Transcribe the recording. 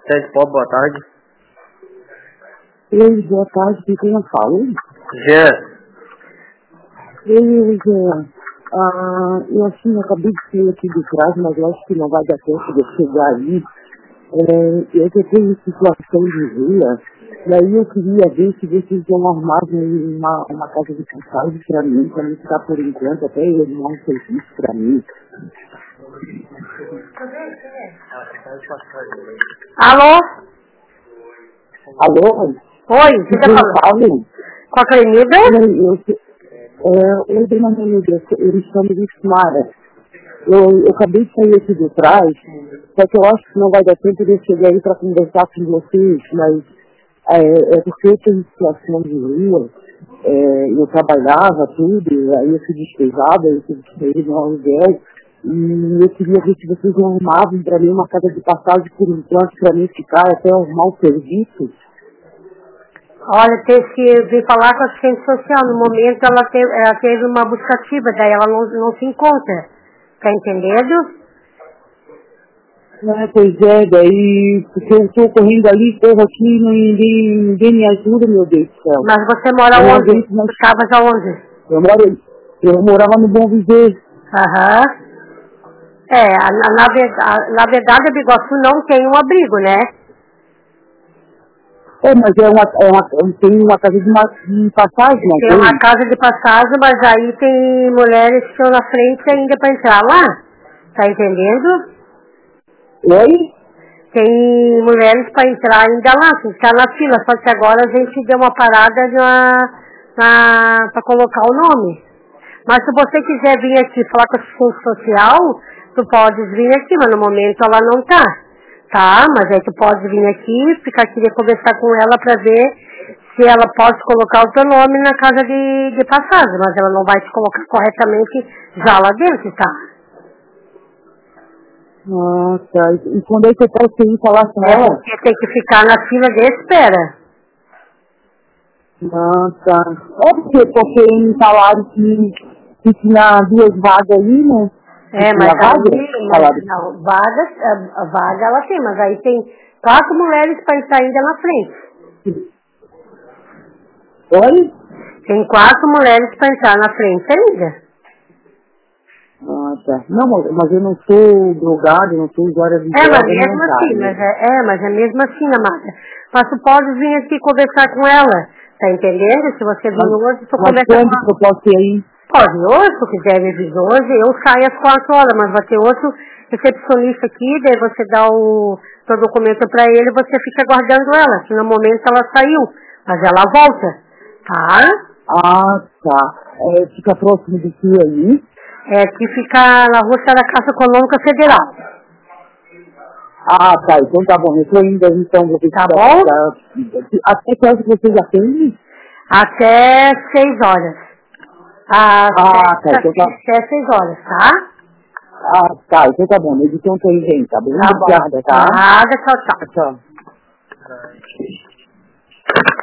Sede Pop, boa tarde. Oi, boa tarde, de quem eu falo? Jean. Oi, Jean. Eu assim, acabei de sair aqui de trás, mas eu acho que não vai dar tempo de eu chegar aí. Eu já tenho situação de rua, daí eu queria ver se vocês iam armar uma casa de passagem para mim ficar por enquanto, até ele arrumar um serviço para mim. Alô? Alô? Oi, você tá falando? Com a Clemida? Oi, dona Melinda, eu me chamo de Smara. Eu acabei de sair aqui de trás, só que eu acho que não vai dar tempo de eu chegar aí para conversar com vocês, mas é porque eu tenho situação de rua, eu trabalhava tudo, aí eu fui despejada, eu tive que sair no aluguel, e eu queria ver se vocês arrumavam para mim uma casa de passagem por enquanto, para mim ficar até arrumar o serviço. Olha, teve que vir falar com a assistente social. No momento ela teve uma buscativa, daí ela não se encontra. Tá entendendo? Pois é, daí, porque eu estou correndo ali, corro aqui, ninguém me ajuda, meu Deus do céu. Mas você mora onde? Você estavas aonde? Eu morava no Bom Viver. Aham. Na verdade, a Biguaçu não tem um abrigo, né? Mas tem uma casa de passagem, não tem? Tem uma casa de passagem, mas aí tem mulheres que estão na frente ainda para entrar lá. Tá entendendo? Oi? Tem mulheres para entrar ainda lá, tem que estar na fila, só que agora a gente deu uma parada para colocar o nome. Mas se você quiser vir aqui falar com a assistente social, tu podes vir aqui, mas no momento ela não tá. Tá, mas aí tu pode vir aqui, queria conversar com ela para ver se ela pode colocar o teu nome na casa de passagem, mas ela não vai te colocar corretamente já lá dentro, tá? Tá. E quando é que eu posso ir falar com ela? Porque tem que ficar na fila de espera. Tá. Porque me falaram que tinha 2 vagas aí, né? Mas a vaga ela tem, mas aí tem 4 mulheres para entrar ainda na frente. Oi? Tem 4 mulheres para entrar na frente ainda. Tá. Não, mas eu não sou drogado, não sou usuário de droga. Mas mesmo assim, mas é mesmo assim, amada. Mas tu pode vir aqui conversar com ela, tá entendendo? Se você vir hoje, tu conversa com ela. Quando que eu posso ir aí? Pode hoje, se quiser vir hoje, eu saio às 4 horas, mas vai ter outro recepcionista aqui, daí você dá o seu documento para ele e você fica aguardando ela, que no momento ela saiu, mas ela volta, tá? Tá. Fica próximo de ti aí? Que fica na rua da Caixa Econômica Federal. Tá, então tá bom, eu tô indo aí, então, vou Tá bom? Até que horas vocês atendem? Até 6 horas. Tá, então tá. Até 6 horas, tá? Tá, então tá bom, mas então tô indo aí, tá bom? Tá bom. Obrigada, tá? Nada, tchau. Tchau.